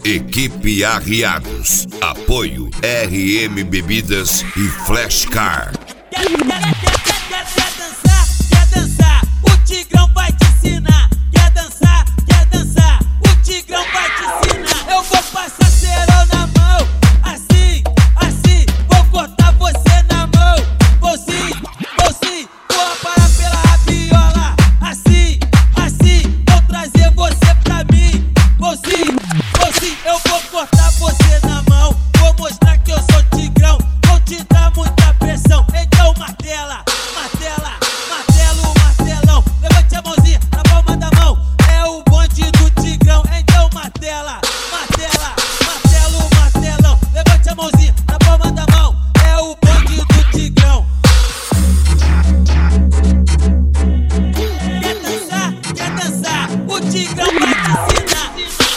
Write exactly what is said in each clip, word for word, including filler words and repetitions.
Equipe Arriados. Apoio R M Bebidas e Flashcar. Quer, quer, quer, quer, quer, quer dançar? Quer dançar? O Tigrão vai te ensinar. Quer dançar? Quer dançar? O Tigrão vai te ensinar. Eu vou passar cerol na mão, assim, assim. Vou cortar você na mão, vou sim, vou sim. Vou parar pela rabiola, assim, assim. Vou trazer você pra mim, vou sim, vou sim. Eu vou cortar você na mão, vou mostrar que eu sou Tigrão. Vou te dar muita pressão, então martela, martela, martelo, martelão. Levante a mãozinha na palma da mão, é o bonde do Tigrão. Então martela, martela, martelo, martelão. Levante a mãozinha na palma da mão, é o bonde do Tigrão. Quer dançar? Quer dançar? O Tigrão vai te ensinar.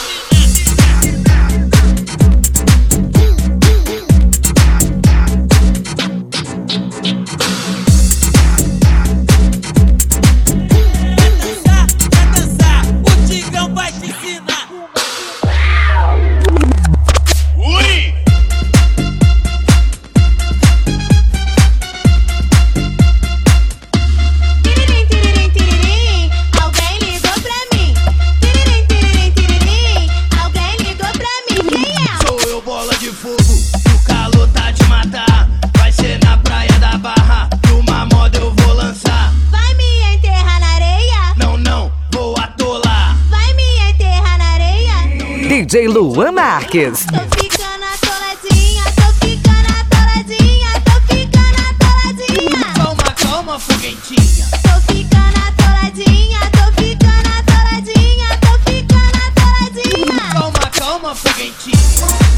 D J Luan Marques. Tô ficando atoladinha, tô ficando atoladinha, tô ficando atoladinha. Calma, calma, foguetinha. Tô ficando atoladinha, tô ficando atoladinha, tô ficando atoladinha. Calma, calma, foguetinha.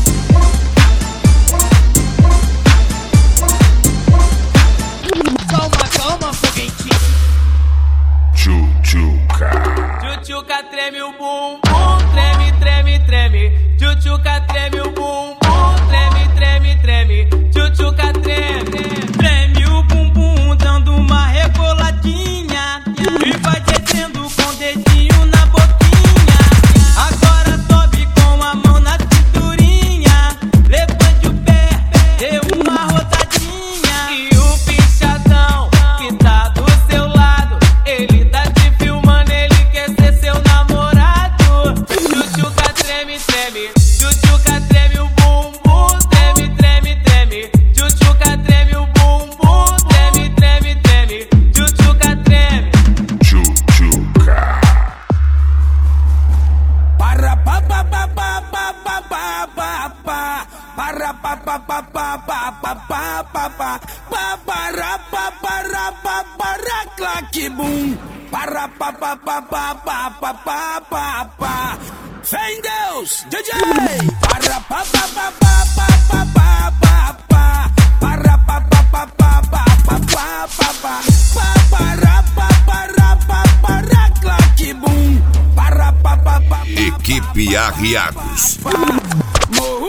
Calma, calma, foguetinha. Tchutchuca. Tchutchuca treme o bumbum, treme, treme, treme. Tchutchuca treme o bumbum, treme, treme, treme. Tchutchuca treme, treme o bumbum, dando uma reboladinha e vai descendo com o dedinho na boquinha. Agora sobe com a mão na cinturinha, levante o pé, dê uma rodadinha. E o pichadão que tá do seu lado, ele tá te filmando, ele quer ser seu namorado. Tchutchuca treme, treme, tchutchuca treme o bumbum, treme, treme, treme. Tchutchuca treme o bumbum, treme, treme, treme. Tchutchuca treme. Tchutchuca. Para pa pa pa pa pa pa pa pa pa. Para pa pa pa pa pa pa pa pa pa. Pa para pa para pa para claque bum. Para pa pa pa pa pa pa pa pa pa. Fé em Deus, D J. Para pa pa pa pa pa pa pa pa pa. Para pa pa pa pa pa pa pa pa pa. Pa para pa para pa para claque bum. Para pa pa pa. Equipe Arriados. Mo